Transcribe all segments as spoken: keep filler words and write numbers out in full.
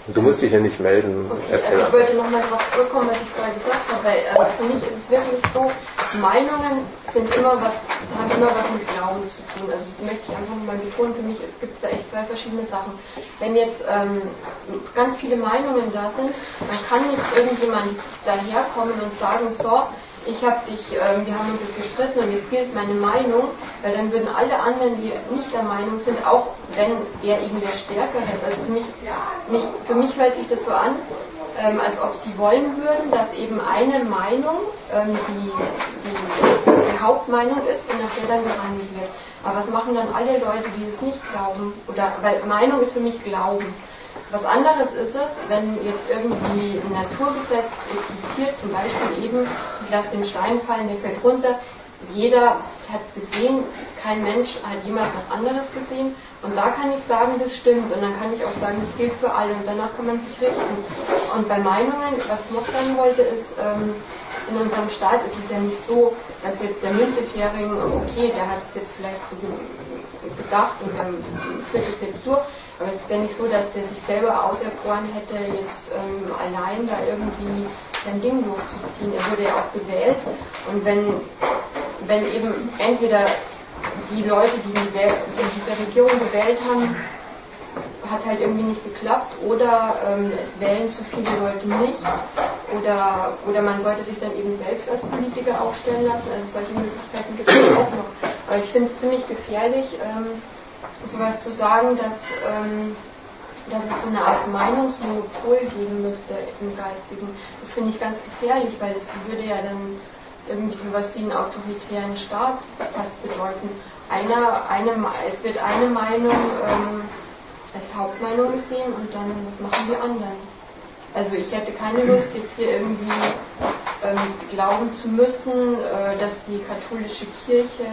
Du musst dich ja nicht melden. Okay, also ich wollte nochmal darauf zurückkommen, was ich vorher gesagt habe, weil äh, für mich ist es wirklich so, Meinungen sind immer was, haben immer was mit Glauben zu tun. Also das möchte ich einfach nochmal betonen, für mich gibt es da echt zwei verschiedene Sachen. Wenn jetzt ähm, ganz viele Meinungen da sind, dann kann nicht irgendjemand daherkommen und sagen, so, ich habe dich, äh, wir haben uns jetzt gestritten und jetzt gilt meine Meinung, weil dann würden alle anderen, die nicht der Meinung sind, auch wenn er irgendwer stärker ist. Also für mich, mich, für mich hört sich das so an, ähm, als ob sie wollen würden, dass eben eine Meinung ähm, die, die, die Hauptmeinung ist und nach der dann gehandelt wird. Aber was machen dann alle Leute, die es nicht glauben? Oder, weil Meinung ist für mich Glauben. Was anderes ist es, wenn jetzt irgendwie ein Naturgesetz existiert, zum Beispiel eben, lass den Stein fallen, der fällt runter, jeder hat es gesehen, kein Mensch hat jemals was anderes gesehen und da kann ich sagen, das stimmt und dann kann ich auch sagen, das gilt für alle und danach kann man sich richten. Und bei Meinungen, was ich noch sagen wollte, ist, ähm, in unserem Staat ist es ja nicht so, dass jetzt der Müntefering, okay, der hat es jetzt vielleicht so gedacht und dann führt es jetzt durch, aber es ist ja nicht so, dass der sich selber auserkoren hätte, jetzt ähm, allein da irgendwie sein Ding durchzuziehen. Er wurde ja auch gewählt und wenn, wenn eben entweder die Leute, die in dieser Regierung gewählt haben, hat halt irgendwie nicht geklappt oder ähm, es wählen zu viele Leute nicht oder, oder man sollte sich dann eben selbst als Politiker aufstellen lassen, also solche Möglichkeiten gibt es auch noch. Aber ich finde es ziemlich gefährlich, ähm, sowas zu sagen, dass, ähm, dass es so eine Art Meinungsmonopol geben müsste im Geistigen. Das finde ich ganz gefährlich, weil es würde ja dann irgendwie sowas wie einen autoritären Staat fast bedeuten. Einer, eine, es wird eine Meinung ähm, als Hauptmeinung gesehen und dann, was machen die anderen? Also ich hätte keine Lust, jetzt hier irgendwie ähm, glauben zu müssen, äh, dass die katholische Kirche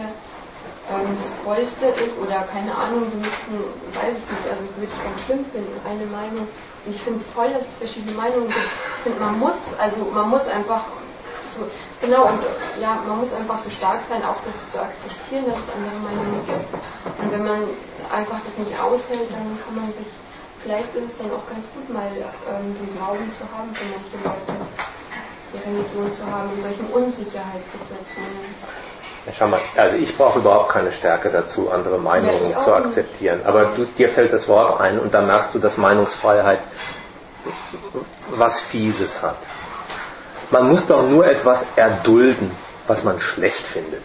ähm, das Tollste ist oder keine Ahnung, wir müssten, weiß ich nicht, also das würde ich ganz schlimm finden, eine Meinung. Und ich finde es toll, dass es verschiedene Meinungen gibt. Ich finde, man muss, also man muss einfach so, genau, und ja, man muss einfach so stark sein, auch das zu akzeptieren, dass es andere Meinungen gibt. Und wenn man einfach das nicht aushält, dann kann man sich, vielleicht ist es dann auch ganz gut, mal ähm, den Glauben zu haben für manche Leute, die Religion zu haben in solchen Unsicherheitssituationen. Ja, schau mal, also ich brauche überhaupt keine Stärke dazu, andere Meinungen ja, zu akzeptieren. Nicht. Aber du, dir fällt das Wort ein und dann merkst du, dass Meinungsfreiheit was Fieses hat. Man muss doch nur etwas erdulden, was man schlecht findet.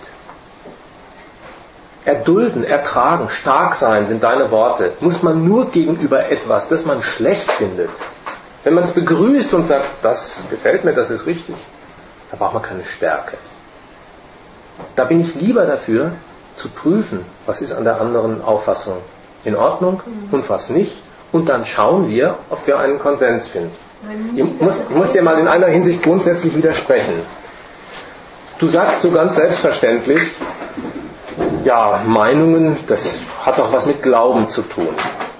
Erdulden, ertragen, stark sein sind deine Worte. Muss man nur gegenüber etwas, das man schlecht findet. Wenn man es begrüßt und sagt, das gefällt mir, das ist richtig, da braucht man keine Stärke. Da bin ich lieber dafür, zu prüfen, was ist an der anderen Auffassung in Ordnung und was nicht. Und dann schauen wir, ob wir einen Konsens finden. Ich muss, ich muss dir mal in einer Hinsicht grundsätzlich widersprechen. Du sagst so ganz selbstverständlich, ja, Meinungen, das hat doch was mit Glauben zu tun.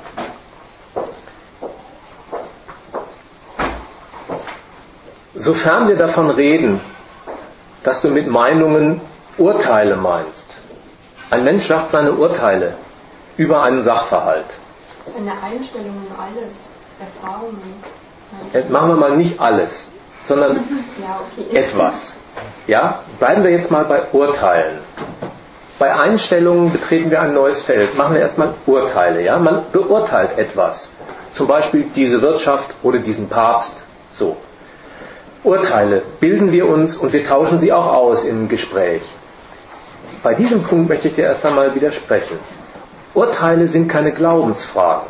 Sofern wir davon reden, dass du mit Meinungen Urteile meinst. Ein Mensch sagt seine Urteile über einen Sachverhalt. Eine Einstellung in alles, Erfahrungen. Jetzt machen wir mal nicht alles, sondern ja, okay. etwas. Ja? Bleiben wir jetzt mal bei Urteilen. Bei Einstellungen betreten wir ein neues Feld. Machen wir erstmal Urteile. Ja? Man beurteilt etwas. Zum Beispiel diese Wirtschaft oder diesen Papst. So. Urteile bilden wir uns und wir tauschen sie auch aus im Gespräch. Bei diesem Punkt möchte ich dir erst einmal widersprechen. Urteile sind keine Glaubensfragen.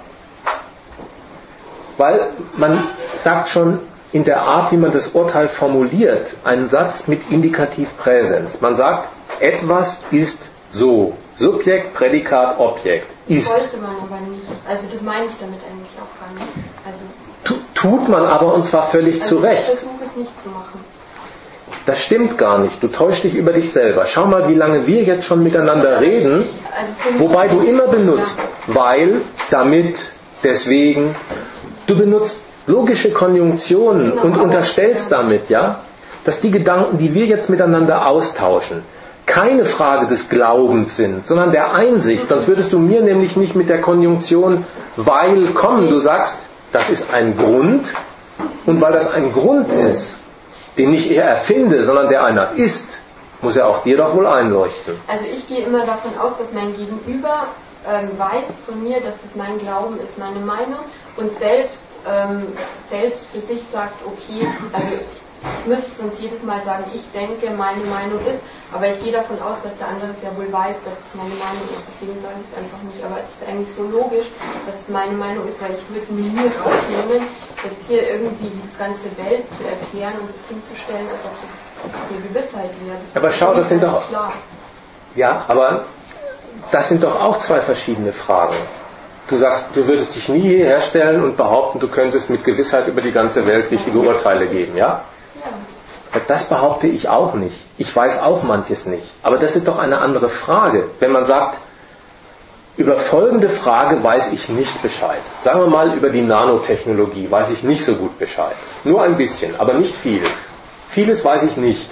Weil man sagt schon in der Art, wie man das Urteil formuliert, einen Satz mit Indikativpräsens. Man sagt, etwas ist so. Subjekt, Prädikat, Objekt. Ist. Das sollte man aber nicht. Also das meine ich damit eigentlich auch gar nicht. Also Tut man aber, und zwar völlig also zu Recht. Ich versuche es nicht zu machen. Das stimmt gar nicht. Du täuschst dich über dich selber. Schau mal, wie lange wir jetzt schon miteinander reden, wobei du immer benutzt, weil, damit, deswegen. Du benutzt logische Konjunktionen und unterstellst damit, ja, dass die Gedanken, die wir jetzt miteinander austauschen, keine Frage des Glaubens sind, sondern der Einsicht. Sonst würdest du mir nämlich nicht mit der Konjunktion weil kommen. Du sagst, das ist ein Grund, und weil das ein Grund ist, den nicht er erfinde, sondern der einer ist, muss er auch dir doch wohl einleuchten. Also ich gehe immer davon aus, dass mein Gegenüber ähm, weiß von mir, dass das mein Glauben ist, meine Meinung, und selbst, ähm, selbst für sich sagt, okay, also ich müsste es uns jedes Mal sagen, ich denke, meine Meinung ist, aber ich gehe davon aus, dass der andere es ja wohl weiß, dass es meine Meinung ist, deswegen sage ich es einfach nicht, aber es ist eigentlich so logisch, dass es meine Meinung ist, weil ich würde mir nie rausnehmen, jetzt hier irgendwie die ganze Welt zu erklären und es hinzustellen, als ob das eine Gewissheit wäre. Das aber schau, das sind doch, klar. Ja, aber das sind doch auch zwei verschiedene Fragen. Du sagst, du würdest dich nie hierher stellen und behaupten, du könntest mit Gewissheit über die ganze Welt richtige Urteile geben, ja? Ja. Das behaupte ich auch nicht. Ich weiß auch manches nicht. Aber das ist doch eine andere Frage. Wenn man sagt, über folgende Frage weiß ich nicht Bescheid. Sagen wir mal, über die Nanotechnologie weiß ich nicht so gut Bescheid. Nur ein bisschen, aber nicht viel. Vieles weiß ich nicht.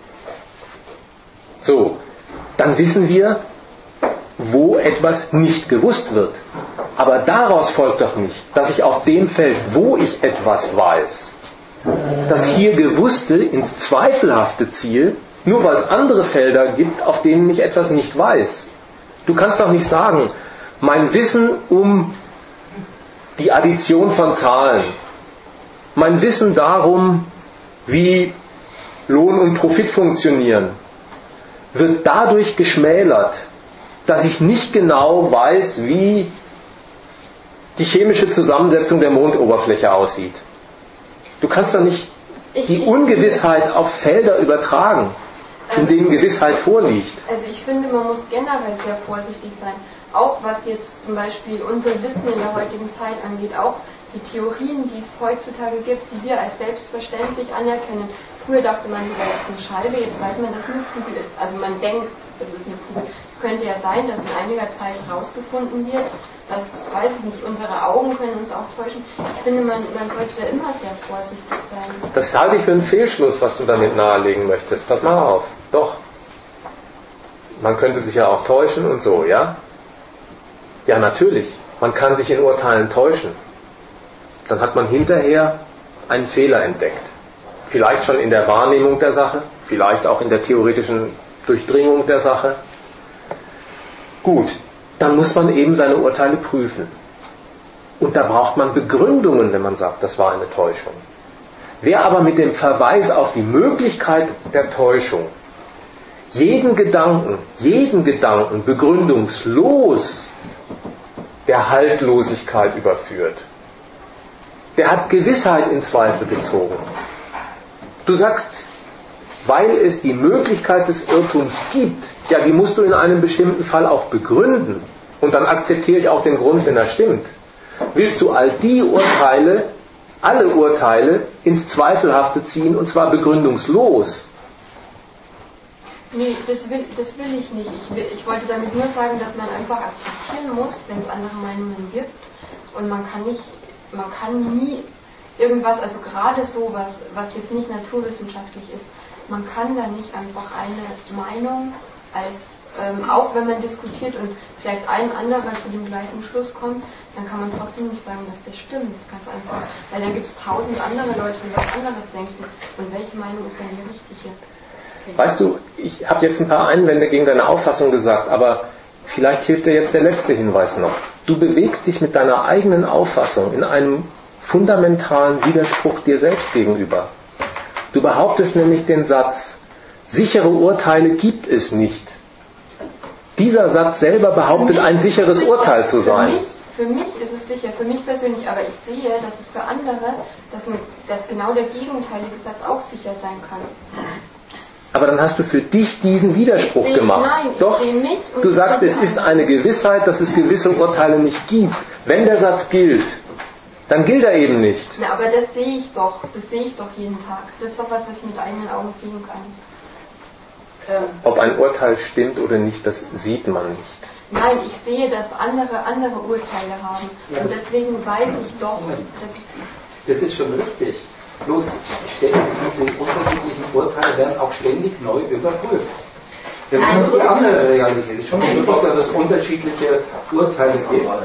So, dann wissen wir, wo etwas nicht gewusst wird. Aber daraus folgt doch nicht, dass ich auf dem Feld, wo ich etwas weiß, das hier Gewusste ins Zweifelhafte ziehe, nur weil es andere Felder gibt, auf denen ich etwas nicht weiß. Du kannst doch nicht sagen, mein Wissen um die Addition von Zahlen, mein Wissen darum, wie Lohn und Profit funktionieren, wird dadurch geschmälert, dass ich nicht genau weiß, wie die chemische Zusammensetzung der Mondoberfläche aussieht. Du kannst doch nicht die Ungewissheit auf Felder übertragen, in denen Gewissheit vorliegt. Also ich finde, man muss generell sehr vorsichtig sein. Auch was jetzt zum Beispiel unser Wissen in der heutigen Zeit angeht, auch die Theorien, die es heutzutage gibt, die wir als selbstverständlich anerkennen. Früher dachte man, das ist eine Scheibe, jetzt weiß man, dass es eine Kugel ist. Also man denkt, es ist eine Kugel. Es könnte ja sein, dass in einiger Zeit herausgefunden wird, dass, weiß ich nicht, unsere Augen können uns auch täuschen. Ich finde, man, man sollte da immer sehr vorsichtig sein. Das halte ich für einen Fehlschluss, was du damit nahelegen möchtest. Pass mal auf. Doch. Man könnte sich ja auch täuschen und so, ja? Ja, natürlich. Man kann sich in Urteilen täuschen. Dann hat man hinterher einen Fehler entdeckt. Vielleicht schon in der Wahrnehmung der Sache, vielleicht auch in der theoretischen Durchdringung der Sache. Gut, dann muss man eben seine Urteile prüfen. Und da braucht man Begründungen, wenn man sagt, das war eine Täuschung. Wer aber mit dem Verweis auf die Möglichkeit der Täuschung jeden Gedanken, jeden Gedanken begründungslos der Haltlosigkeit überführt, der hat Gewissheit in Zweifel gezogen. Du sagst, weil es die Möglichkeit des Irrtums gibt, ja, die musst du in einem bestimmten Fall auch begründen. Und dann akzeptiere ich auch den Grund, wenn er stimmt. Willst du all die Urteile, alle Urteile ins Zweifelhafte ziehen, und zwar begründungslos? Nee, das will, das will ich nicht. Ich, will, ich wollte damit nur sagen, dass man einfach akzeptieren muss, wenn es andere Meinungen gibt. Und man kann nicht, man kann nie irgendwas, also gerade so was, was jetzt nicht naturwissenschaftlich ist, man kann da nicht einfach eine Meinung als, ähm, auch wenn man diskutiert und vielleicht ein anderer zu dem gleichen Schluss kommt, dann kann man trotzdem nicht sagen, dass das stimmt, ganz einfach. Weil da gibt es tausend andere Leute, die was anderes denken. Und welche Meinung ist dann die richtige? Okay. Weißt du, ich habe jetzt ein paar Einwände gegen deine Auffassung gesagt, aber vielleicht hilft dir jetzt der letzte Hinweis noch. Du bewegst dich mit deiner eigenen Auffassung in einem fundamentalen Widerspruch dir selbst gegenüber. Du behauptest nämlich den Satz, sichere Urteile gibt es nicht. Dieser Satz selber behauptet, ein sicheres sicher, Urteil zu sein. Für mich, für mich ist es sicher, für mich persönlich, aber ich sehe, dass es für andere, dass, dass genau der gegenteilige Satz auch sicher sein kann. Aber dann hast du für dich diesen Widerspruch sehe, gemacht. Nein, ich Doch, sehe mich und du sagst, es ist eine Gewissheit, dass es gewisse Urteile nicht gibt. Wenn der Satz gilt, dann gilt er eben nicht. Na, aber das sehe ich doch, das sehe ich doch jeden Tag. Das ist doch was, was ich mit eigenen Augen sehen kann. Ähm, Ob ein Urteil stimmt oder nicht, das sieht man nicht. Nein, ich sehe, dass andere andere Urteile haben. Ja, und deswegen weiß ich doch, dass es... Das ist schon richtig. Bloß ständig diese unterschiedlichen Urteile werden auch ständig neu überprüft. Das ist nur die andere Realität. Es ist schon richtig, dass es unterschiedliche Urteile gibt.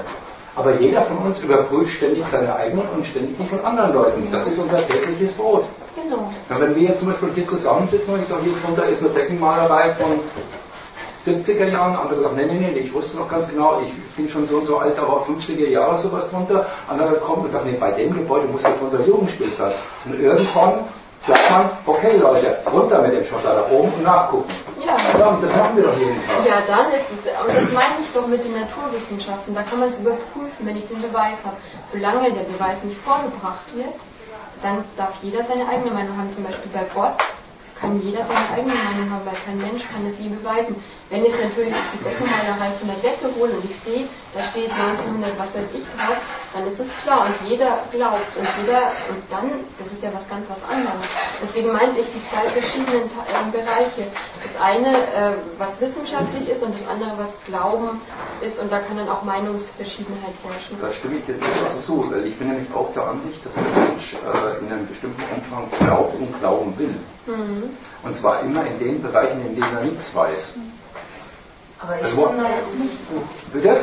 Aber jeder von uns überprüft ständig seine eigenen und ständig die von anderen Leuten. Das ist unser tägliches Brot. Genau. Ja, wenn wir jetzt zum Beispiel hier zusammensitzen und ich sage, hier drunter ist eine Deckenmalerei von siebziger Jahren, andere sagen, nee, nee, nee, ich wusste noch ganz genau, ich bin schon so und so alt, aber fünfziger Jahre sowas drunter. Andere kommen und sagen, nee, bei dem Gebäude muss ja drunter Jugendspiel sein. Und irgendwann sagt man, okay Leute, runter mit dem Schotter da oben und nachgucken. Ja. Ja, das machen wir doch jeden Tag. Ja, dann ist es, und das meine ich doch mit den Naturwissenschaften, da kann man es überprüfen, wenn ich den Beweis habe. Solange der Beweis nicht vorgebracht wird, dann darf jeder seine eigene Meinung haben. Zum Beispiel bei Gott kann jeder seine eigene Meinung haben, weil kein Mensch kann es je beweisen. Wenn ich natürlich die Deckenmalerei von der Decke hole und ich sehe, da steht neunzehnhundert, was weiß ich drauf, dann ist es klar und jeder glaubt und jeder, und dann, das ist ja was ganz was anderes. Deswegen meinte ich die zwei verschiedenen äh, Bereiche. Das eine, äh, was wissenschaftlich ist und das andere, was Glauben ist, und da kann dann auch Meinungsverschiedenheit herrschen. Da stimme ich jetzt etwas zu, weil ich bin nämlich auch der Ansicht, dass der Mensch äh, in einem bestimmten Umfang glaubt und glauben will. Mhm. Und zwar immer in den Bereichen, in denen er nichts weiß. Aber ich also, komme da jetzt nicht zu. Bitte?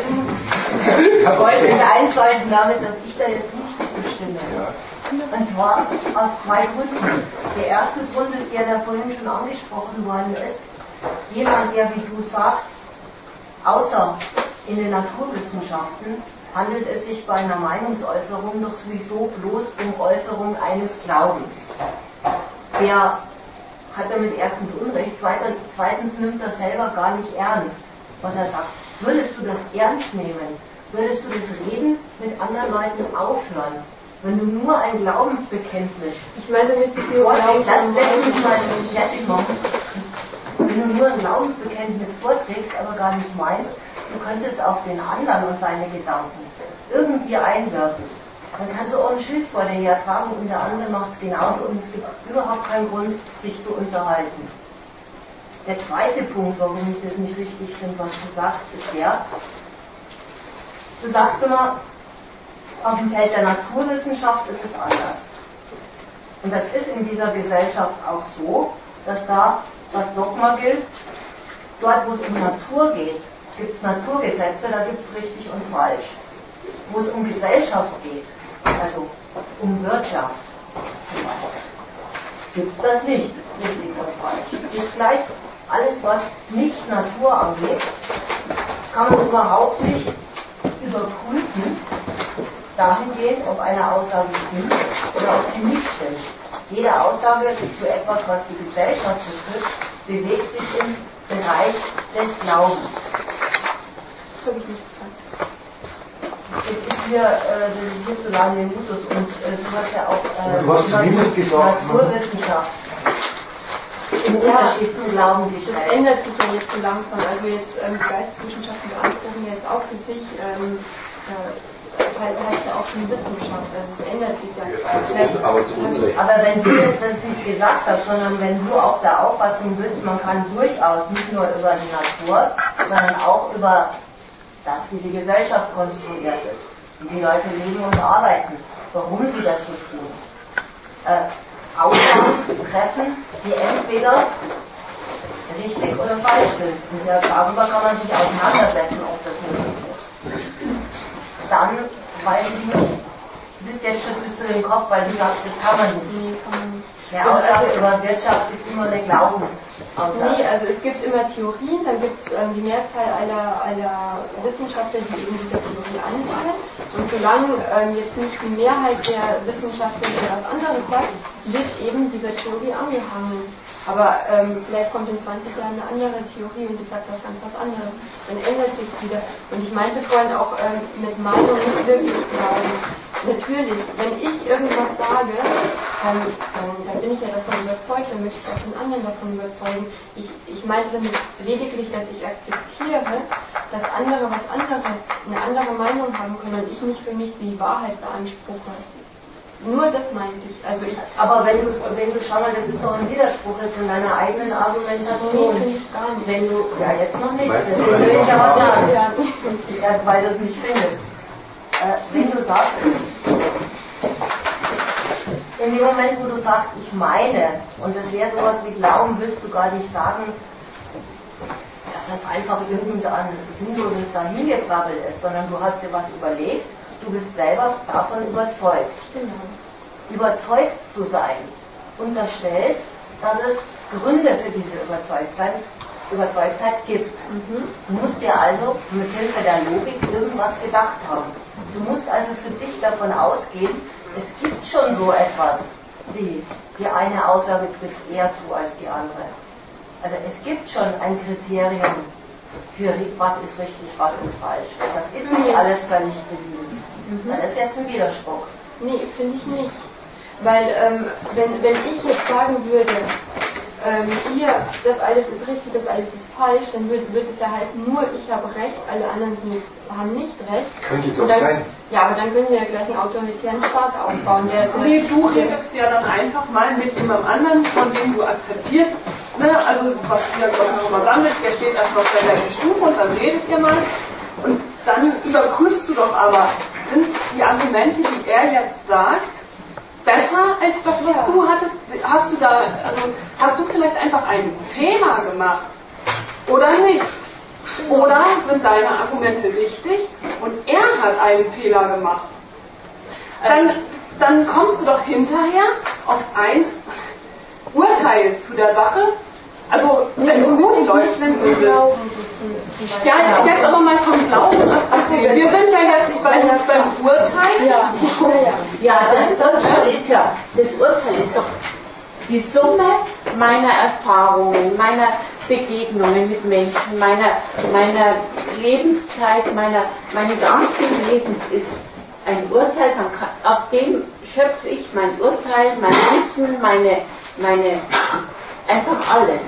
Ich wollte mich einschalten damit, dass ich da jetzt nicht zustimme. Ja. Und zwar aus zwei Gründen. Der erste Grund ist der, der vorhin schon angesprochen worden ist. Jemand, der, wie du sagst, außer in den Naturwissenschaften, handelt es sich bei einer Meinungsäußerung doch sowieso bloß um Äußerung eines Glaubens. Der hat damit erstens Unrecht, zweitens, zweitens nimmt er selber gar nicht ernst, was er sagt. Würdest du das ernst nehmen? Würdest du das Reden mit anderen Leuten aufhören? Wenn du nur ein Glaubensbekenntnis, ich meine mit vorträgst, das lässt mich mal fertig machen. Wenn du nur ein Glaubensbekenntnis vorträgst, aber gar nicht meinst, du könntest auf den anderen und seine Gedanken irgendwie einwirken. Dann kannst du auch ein Schild vor dir hertragen und der andere macht es genauso und es gibt überhaupt keinen Grund, sich zu unterhalten. Der zweite Punkt, warum ich das nicht richtig finde, was du sagst, ist der, du sagst immer, auf dem Feld der Naturwissenschaft ist es anders. Und das ist in dieser Gesellschaft auch so, dass da das Dogma gilt, dort wo es um Natur geht, gibt es Naturgesetze, da gibt es richtig und falsch. Wo es um Gesellschaft geht, also um Wirtschaft, gibt es das nicht, richtig und falsch. Ist gleich alles, was nicht Natur angeht, kann man überhaupt nicht überprüfen, dahingehend, ob eine Aussage stimmt oder ob sie nicht stimmt. Jede Aussage zu etwas, was die Gesellschaft betrifft, bewegt sich im Bereich des Glaubens. Das habe ich nicht gesagt. Es ist hier, äh, das ist hierzulande im Usus und äh, du hast ja auch äh, du hast zumindest gesagt, Naturwissenschaft im Unterschied zum Glauben Das gestellt. ändert sich ja jetzt so langsam. Also jetzt ähm, die Geisteswissenschaften beanspruchen ja jetzt auch für sich, ähm, äh, halt, heißt ja auch schon Wissenschaft. Also es ändert sich ja. Ja, aber zu Unrecht. Aber wenn du jetzt das nicht gesagt hast, sondern wenn du auch der Auffassung bist, man kann durchaus nicht nur über die Natur, sondern auch über das, wie die Gesellschaft konstruiert ist und wie Leute leben und arbeiten, warum sie das so tun. Äh, Aussagen treffen, die entweder richtig oder falsch sind. Und darüber kann man sich auseinandersetzen, ob das möglich ist. Dann weiß ich nicht, es ist jetzt schüttelst du den Kopf, weil du sagst, das kann man nicht. Eine Aussage über Wirtschaft ist immer eine Glaubensaussage. Nee, also es gibt immer Theorien, dann gibt es ähm, die Mehrzahl aller, aller Wissenschaftler, die eben dieser Theorie anfangen. Und solange ähm, jetzt nicht die Mehrheit der Wissenschaftler etwas anderes sagt, wird eben dieser Theorie angehangen. Aber ähm, vielleicht kommt in zwanzig Jahren eine andere Theorie und die sagt was ganz was anderes. Dann ändert sich wieder. Und ich meinte vorhin auch ähm, mit Meinung nicht wirklich glauben. Natürlich, wenn ich irgendwas sage, dann, dann, dann bin ich ja davon überzeugt, dann möchte ich auch den anderen davon überzeugen. Ich, ich meinte damit lediglich, dass ich akzeptiere, dass andere was anderes, eine andere Meinung haben können und ich nicht für mich die Wahrheit beanspruche. Nur das meinte ich. Also ich aber wenn du, wenn du, schau mal, das ist doch ein Widerspruch jetzt in deiner eigenen Argumentation. Nee, ich gar nicht. Wenn du, ja jetzt noch nicht, Weißt du, deswegen will ich ja was sagen, Ja. ja, weil du es nicht findest. Äh, wenn du sagst, in dem Moment, wo du sagst, ich meine, und das wäre sowas wie Glauben, willst du gar nicht sagen, das dass das einfach irgendein sinnloses Dahingebrabbel ist, sondern du hast dir was überlegt, du bist selber davon überzeugt. Genau. Überzeugt zu sein unterstellt, dass es Gründe für diese Überzeugtheit, Überzeugtheit gibt. Mhm. Du musst dir also mit Hilfe der Logik irgendwas gedacht haben. Du musst also für dich davon ausgehen, es gibt schon so etwas, wie die eine Aussage trifft eher zu als die andere. Also es gibt schon ein Kriterium für was ist richtig, was ist falsch. Das ist nicht alles völlig beliebig. Mhm. Das ist jetzt ein Widerspruch. Nee, finde ich nicht. Weil ähm, wenn, wenn ich jetzt sagen würde, ähm, hier, das alles ist richtig, das alles ist falsch, dann würde, würde es ja heißen, nur ich habe recht, alle anderen sind, haben nicht recht. Könnte doch dann, sein. Ja, aber dann können wir ja gleich einen autoritären Staat aufbauen. Der, der nee, du redest ja dann einfach mal mit jemandem anderen, von dem du akzeptierst, ne, also was du ja glaube ich nochmal sammelst, der steht erstmal auf der gleichen Stufe und dann redet ihr mal. Und dann überprüfst du doch aber, sind die Argumente, die er jetzt sagt, besser als das, was ja. du hattest? Hast du da, also hast du vielleicht einfach einen Fehler gemacht? Oder nicht? Oder sind deine Argumente richtig und er hat einen Fehler gemacht? Dann, dann kommst du doch hinterher auf ein Urteil zu der Sache. Also, wenn es gut läuft, wenn du glauben. Ja, jetzt aber mal vom Glauben abgesehen. Wir sind ja jetzt beim, beim Urteil. Ja, ja, das Urteil ist ja, das Urteil ist doch die Summe meiner Erfahrungen, meiner Begegnungen mit Menschen, meiner, meiner Lebenszeit, meiner, meines ganzen Wesens ist ein Urteil, aus dem schöpfe ich mein Urteil, mein Wissen, meine, meine, einfach alles.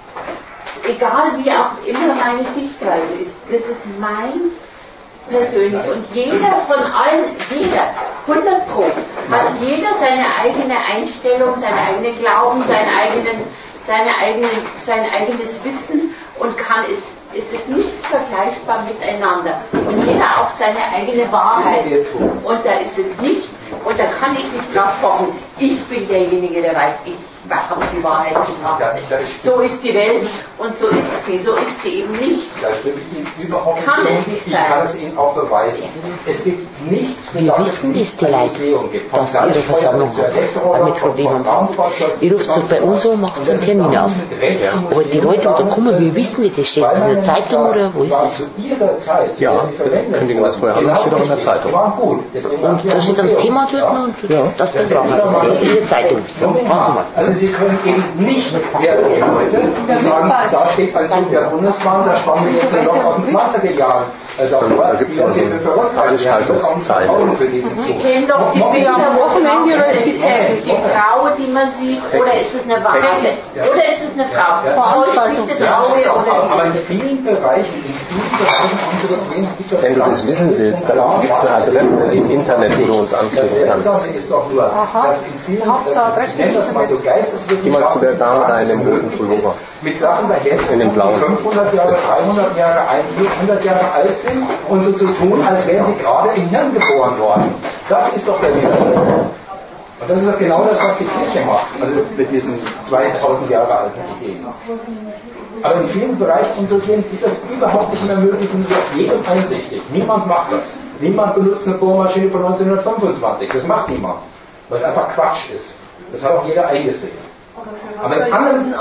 Egal wie auch immer meine Sichtweise ist, das ist meins persönlich. Und jeder von allen, jeder, hundert Pro, hat jeder seine eigene Einstellung, seinen eigenen Glauben, seinen eigenen, seine eigenen, sein eigenes Wissen und kann es, es ist nicht vergleichbar miteinander. Und jeder auch seine eigene Wahrheit. Und da ist es nicht, und da kann ich nicht drauf pochen, ich bin derjenige, der weiß, ich habe die Wahrheit zu machen. So ist die Welt und so ist sie, so ist sie eben nicht. Da stimme ich Ihnen überhaupt nicht kann zu. Es nicht ich sein. kann es Ihnen auch beweisen. Es gibt nichts, Wie wissen das die Leute, dass ihre Versammlung hat, damit Probleme haben? Ihr ruft so bei uns an, macht einen Termin aus. Aber die Leute, die da kommen, wie wissen die das? Steht das in der Zeitung oder wo ist es? Ja, Kündigung als vorher haben, steht auch in der Zeitung. Und da steht das Thema dort und ja, das Programm in der Zeitung. Also Sie können eben nicht werden Leute sagen, da steht bei Zug der Bundesbahn, da spannen wir jetzt noch aus den zwanziger Jahren. Also da gibt es ja so Veranstaltungszeiten. Sie kennen doch die Wochenende-Universität, die Frau, die man sieht, oder ist es eine Wahrheit? Oder ist es eine Frau? Veranstaltungszeiten. Aber in vielen Bereichen, in vielen Bereichen unseres Lebens ist das. Wenn du das wissen willst, dann gibt es eine Adresse im Internet, wo du uns anklicken kannst. Das ist doch nur, dass in vielen Hauptadresse im Internet. Geh mal zu der Dame da in dem roten Pullover. Mit Sachen daher, in dem blauen. die fünfhundert Jahre, dreihundert Jahre, hundert Jahre alt sind und so zu tun, als wären sie gerade im Hirn geboren worden. Das ist doch der Widerspruch. Und das ist doch genau das, was die Kirche macht, also mit diesen zweitausend Jahre alten Ideen. Aber in vielen Bereichen unseres Lebens ist das überhaupt nicht mehr möglich und ist auch jedem einsichtig. Niemand macht das. Niemand benutzt eine Bohrmaschine von neunzehnhundertfünfundzwanzig. Das macht niemand. Weil es einfach Quatsch ist. Das hat auch jeder eingesehen. Aber in anderen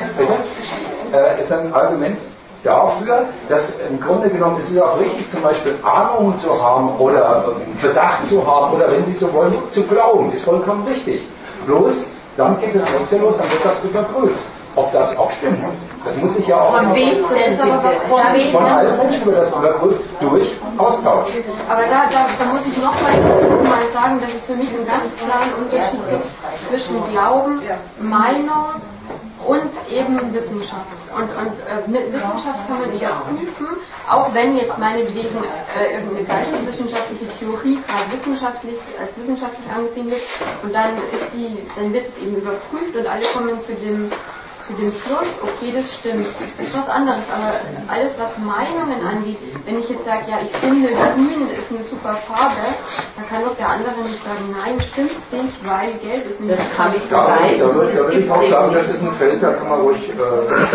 äh, ist ein Argument dafür, dass im Grunde genommen ist es auch richtig, zum Beispiel Ahnung zu haben oder Verdacht zu haben oder wenn Sie so wollen, zu glauben, ist vollkommen richtig. Bloß, dann geht es trotzdem los, dann wird das überprüft, ob das auch stimmt. Das muss ich ja auch... Von wem denn? Von wem? Von allen Menschen wird das überprüft durch Austausch. Aber da, da, da muss ich noch mal, mal sagen, dass es für mich einen ganz klaren Unterschied gibt zwischen Glauben, Meinung und eben Wissenschaft. Und, und äh, mit Wissenschaft kann man überprüfen, auch wenn jetzt meinetwegen äh, irgendeine geisteswissenschaftliche Theorie gerade wissenschaftlich als wissenschaftlich angesehen wird und dann ist die, dann wird es eben überprüft und alle kommen zu dem zu dem Schluss, okay, das stimmt. Das ist was anderes, aber alles, was Meinungen angeht, wenn ich jetzt sage, ja, ich finde, grün ist eine super Farbe, dann kann doch der andere nicht sagen, nein, stimmt nicht, weil gelb ist nicht. Das kann ich Ja, beweisen. da würde ich auch sagen, das ist ein Feld, da kann man ruhig äh,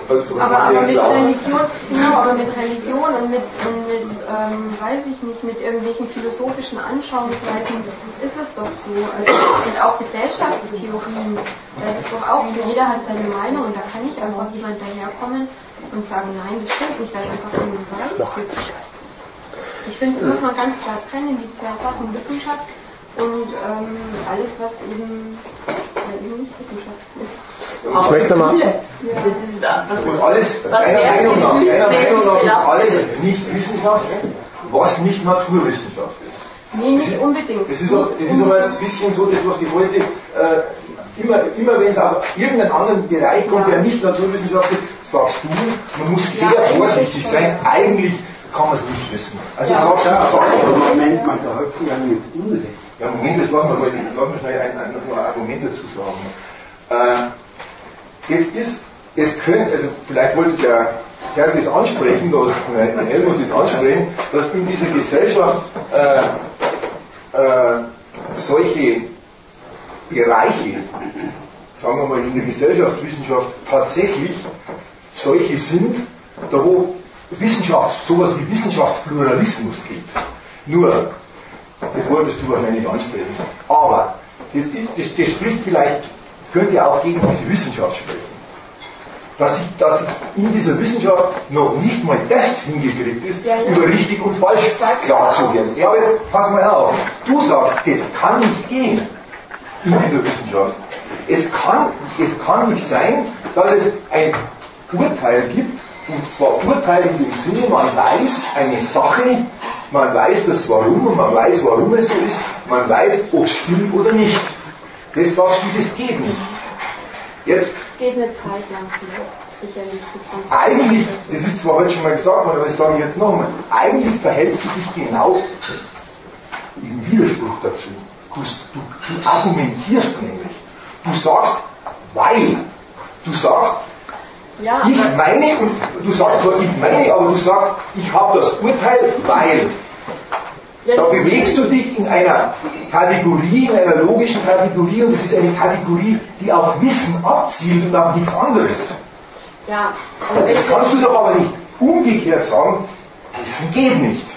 Also, aber, aber mit Religion, genau, aber mit Religion und mit, und mit ähm, weiß ich nicht, mit irgendwelchen philosophischen Anschauungsweisen ist es doch so. Also, und auch Gesellschaftstheorien, das ist doch auch so, jeder hat seine Meinung und da kann nicht einfach jemand daherkommen und sagen, nein, das stimmt nicht, weil es einfach nur sein wird. Ich finde, das muss man ganz klar trennen, die zwei Sachen, Wissenschaft und ähm, alles, was eben, ja, eben nicht Wissenschaft ist. Ich möchte mal. Ja. Das ist das, was Und alles, meiner Meinung nach, meiner Meinung nach ist alles nicht Wissenschaft, was nicht Naturwissenschaft ist. Nee, nicht unbedingt. Das ist, das ist aber ein bisschen so, das, was die heute äh, immer, immer wenn es auf irgendeinen anderen Bereich kommt, der nicht Naturwissenschaftlich, sagst du, man muss sehr ja, vorsichtig sein, eigentlich kann man es nicht wissen. Also ja, sagst du, ja, sag, aber Moment, man hat sich ja nicht Unrecht. Ja, Moment, jetzt lassen wir mal, lassen wir schnell ein, ein, ein Argument dazu sagen. Äh, es ist, es könnte, also vielleicht wollte der Herr das ansprechen, oder der Helmut das ansprechen, dass in dieser Gesellschaft äh, äh, solche Bereiche, sagen wir mal in der Gesellschaftswissenschaft, tatsächlich solche sind, da wo Wissenschafts, sowas wie Wissenschaftspluralismus gibt. Nur, das wolltest du wahrscheinlich ansprechen. Aber das, ist, das, das spricht vielleicht, könnte ja auch gegen diese Wissenschaft sprechen. Dass, ich, dass ich in dieser Wissenschaft noch nicht mal das hingekriegt ist, ja, ja. über richtig und falsch klar zu werden. Ja, aber jetzt pass mal auf. Du sagst, das kann nicht gehen in dieser Wissenschaft. Es kann, es kann nicht sein, dass es ein Urteil gibt, und zwar Urteil in dem Sinne, man weiß eine Sache, man weiß das Warum und man weiß, warum es so ist, man weiß, ob es stimmt oder nicht. Das sagst du, das geht nicht. Jetzt, geht eine Zeit lang sicherlich. Eigentlich, das ist zwar heute schon mal gesagt worden, aber das sage ich jetzt nochmal, eigentlich verhältst du dich genau im Widerspruch dazu. Du, du, du argumentierst nämlich. Du sagst, weil. Du sagst, ja, ich meine, und du sagst zwar ich meine, aber du sagst, ich habe das Urteil, weil. Ja, da bewegst du dich in einer Kategorie, in einer logischen Kategorie, und es ist eine Kategorie, die auf Wissen abzielt und auf nichts anderes. Ja, aber das kannst du doch aber nicht umgekehrt sagen, Wissen geht nicht.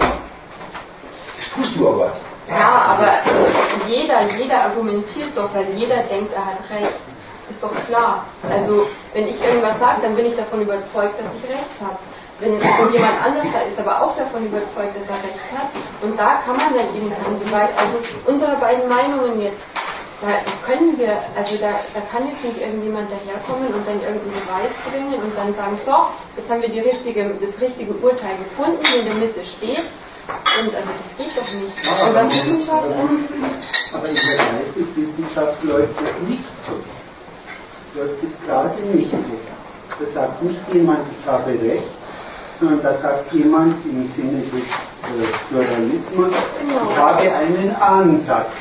Das tust du aber. Ja, aber jeder, jeder argumentiert doch, weil jeder denkt, er hat recht. Ist doch klar. Also, wenn ich irgendwas sage, dann bin ich davon überzeugt, dass ich recht habe. Wenn jemand anders da ist, aber auch davon überzeugt, dass er recht hat. Und da kann man dann eben weit, also unsere beiden Meinungen jetzt, da können wir, also da, da kann jetzt nicht irgendjemand daherkommen und dann irgendeinen Beweis bringen und dann sagen, so, jetzt haben wir die richtige, das richtige Urteil gefunden, in der Mitte steht's. Und also das geht doch nicht. Aber, aber Wissenschaft, aber in der Geisteswissenschaft läuft es nicht so. Läuft es gerade nicht so. Da sagt nicht jemand, ich habe recht, sondern da sagt jemand im Sinne des äh, Pluralismus, ich habe einen Ansatz.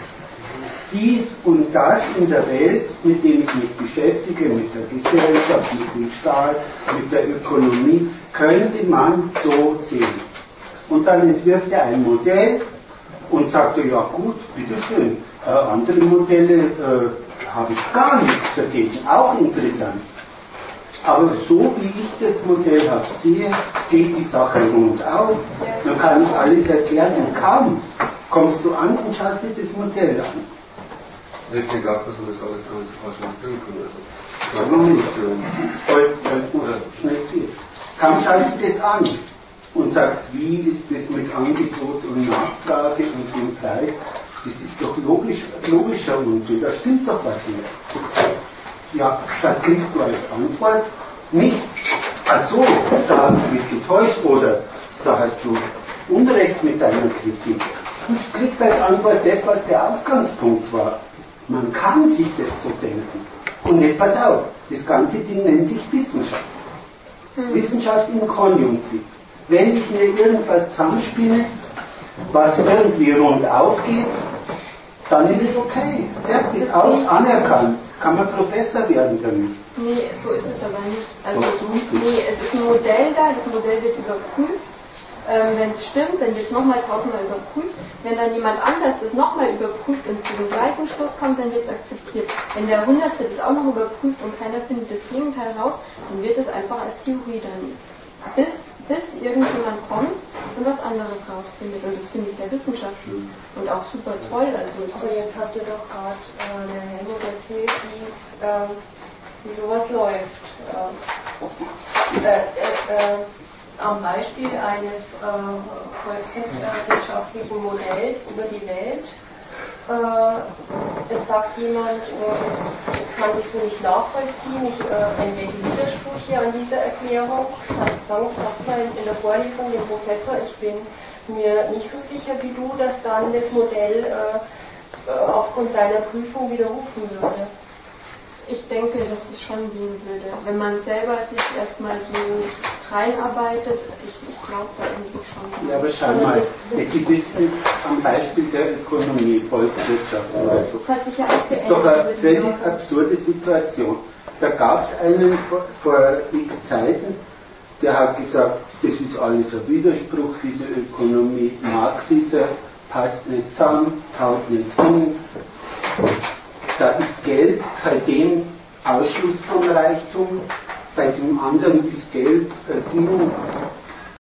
Dies und das in der Welt, mit dem ich mich beschäftige, mit der Gesellschaft, mit dem Staat, mit der Ökonomie, könnte man so sehen. Und dann entwirft er ein Modell und sagt, ja gut, bitteschön, äh, andere Modelle äh, habe ich gar nichts dagegen, auch interessant. Aber so wie ich das Modell habe, sehe, geht die Sache rund auf, dann kann ich alles erklären und kaum kommst du an und schaust dir das Modell an. Ich denke auch, dass man das alles gar nicht so falsch erzählen kann. Kaum schaust du das an und sagst, wie ist das mit Angebot und Nachfrage und dem Preis, das ist doch logisch, logischer Unsinn, da stimmt doch was nicht. Ja, das kriegst du als Antwort nicht, ach so, da habe ich mich getäuscht oder da hast du Unrecht mit deiner Kritik. Du kriegst als Antwort das, was der Ausgangspunkt war. Man kann sich das so denken. Und jetzt pass auf, das ganze Ding nennt sich Wissenschaft. Hm. Wissenschaft im Konjunktiv. Wenn ich mir irgendwas zusammenspinne, was irgendwie rund aufgeht, dann ist es okay. Fertig, aus, anerkannt. Kann man Professor werden damit? Nee, so ist es aber nicht. Also, nee, es ist ein Modell da, das Modell wird überprüft. Ähm, wenn es stimmt, dann wird es nochmal tausendmal überprüft. Wenn dann jemand anders das nochmal überprüft und zu dem gleichen Schluss kommt, dann wird es akzeptiert. akzeptiert. Wenn der Hunderte das auch noch überprüft und keiner findet das Gegenteil raus, dann wird es einfach als Theorie dann, bis, bis irgendjemand kommt und was anderes rausfindet. Und das finde ich sehr wissenschaftlich und auch super toll. Also aber jetzt habt ihr doch gerade äh, der Helmut erzählt, wie, äh, wie sowas läuft. Äh, äh, äh, am Beispiel eines äh, volkswirtschaftlichen Modells über die Welt. Äh, es sagt jemand, äh, ich kann das so nicht nachvollziehen, ich äh, entdecke Widerspruch hier an dieser Erklärung. Also sagt man in der Vorlesung dem Professor, ich bin mir nicht so sicher wie du, dass dann das Modell äh, aufgrund seiner Prüfung widerrufen würde. Ich denke, dass es schon gehen würde. Wenn man selber sich erstmal so reinarbeitet, ich, ich glaube da irgendwie schon. Ja, aber schau mal, das ist jetzt am Beispiel der Ökonomie, Volkswirtschaft oder so. Das hat sich ja auch geändert. Das ist doch eine völlig absurde Situation. Da gab es einen vor, vor x Zeiten, der hat gesagt, das ist alles ein Widerspruch, diese Ökonomie, Marx ist er, passt nicht zusammen, haut nicht hin. Da ist Geld bei dem Ausschluss von Reichtum, bei dem anderen ist Geld Bedingung